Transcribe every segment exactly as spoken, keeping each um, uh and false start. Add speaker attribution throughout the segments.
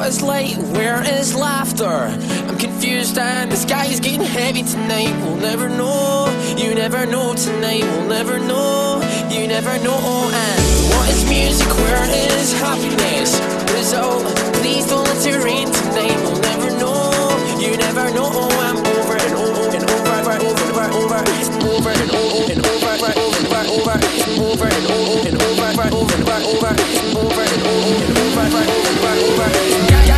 Speaker 1: is light? Where is laughter? I'm confused and the sky is getting heavy tonight. We'll never know, you never know tonight. We'll never know, you never know. And what is music? Where is happiness? Result, please don't let it rain tonight. We'll never know, you never know. I'm over and over and over and over and over over and over and over and over and over and over and over and over and over and over and over and over and over and over.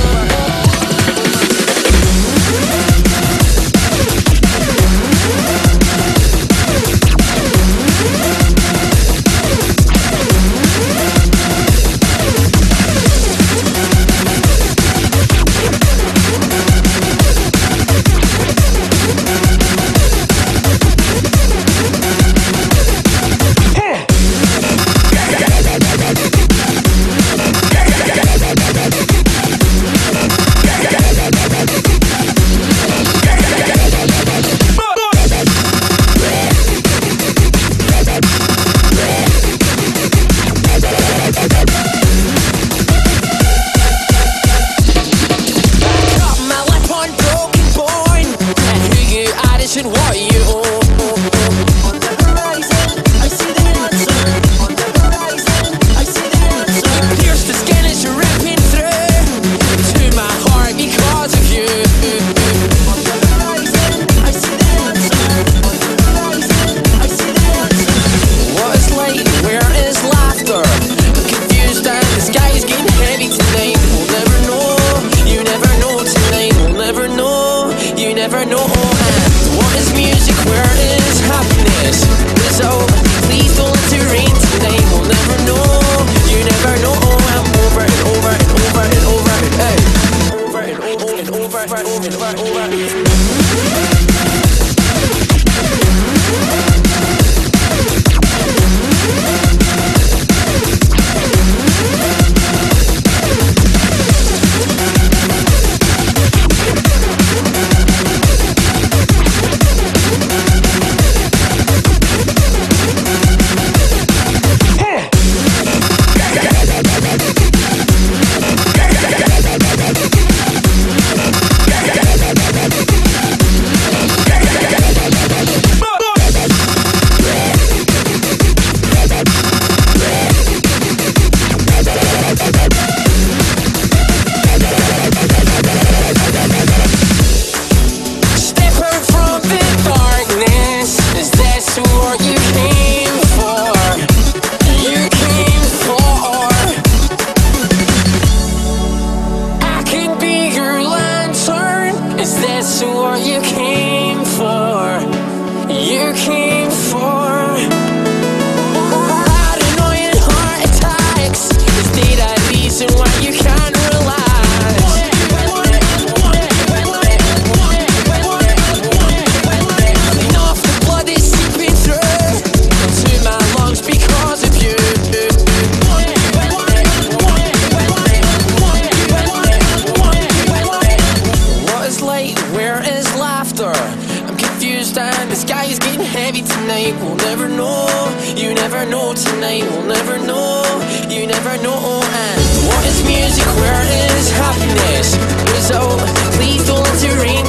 Speaker 1: We'll never know, you never know tonight. We'll never know, you never know. And what is music? Where is happiness? Result, please don't let it rain